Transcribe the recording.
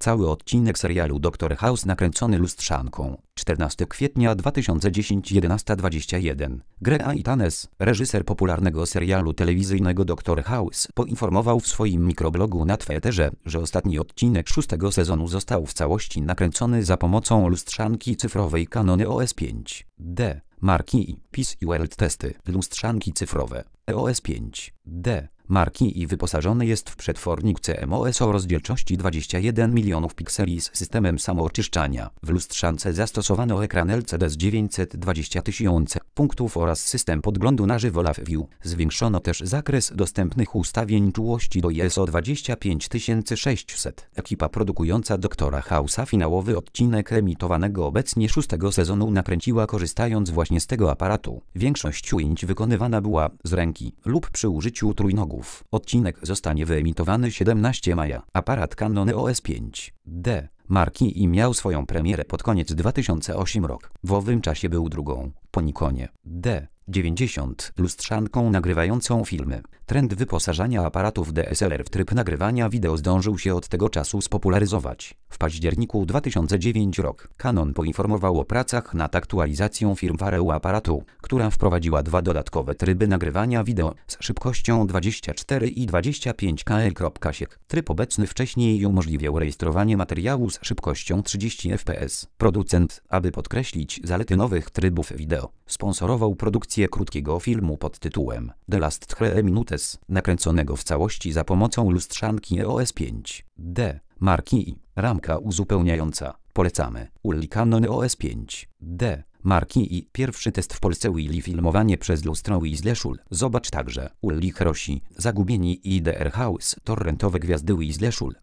Cały odcinek serialu Dr. House nakręcony lustrzanką. 14 kwietnia 2010 11:21. Greg Aitanes, reżyser popularnego serialu telewizyjnego Dr. House, poinformował w swoim mikroblogu na Twitterze, że ostatni odcinek 6. sezonu został w całości nakręcony za pomocą lustrzanki cyfrowej Canon EOS 5D. Marki PIS i World testy. Lustrzanki cyfrowe EOS 5D. Marki i wyposażony jest w przetwornik CMOS o rozdzielczości 21 milionów pikseli z systemem samooczyszczania. W lustrzance zastosowano ekran LCD z 920 000 punktów oraz system podglądu na żywo LiveView. Zwiększono też zakres dostępnych ustawień czułości do ISO 25600. Ekipa produkująca Doktora House'a finałowy odcinek emitowanego obecnie 6. sezonu nakręciła korzystając właśnie z tego aparatu. Większość ujęć wykonywana była z ręki lub przy użyciu trójnogów. Odcinek zostanie wyemitowany 17 maja. Aparat Canon EOS 5D marki i miał swoją premierę pod koniec 2008 rok. W owym czasie był drugą, po Nikonie D90 lustrzanką nagrywającą filmy. Trend wyposażania aparatów DSLR w tryb nagrywania wideo zdążył się od tego czasu spopularyzować. W październiku 2009 rok Canon poinformował o pracach nad aktualizacją firmware'u aparatu, która wprowadziła 2 dodatkowe tryby nagrywania wideo z szybkością 24 i 25 kL. Tryb obecny wcześniej umożliwiał rejestrowanie materiału z szybkością 30 fps. Producent, aby podkreślić zalety nowych trybów wideo, sponsorował produkcję krótkiego filmu pod tytułem The Last 3 Minutes, nakręconego w całości za pomocą lustrzanki EOS 5D. Marki i ramka uzupełniająca. Polecamy. Uli Canon EOS 5D. Marki i pierwszy test w Polsce Willy filmowanie przez lustro Weasley. Zobacz także Uli Hiroshi, Zagubieni i DR House, torrentowe gwiazdy Weasley.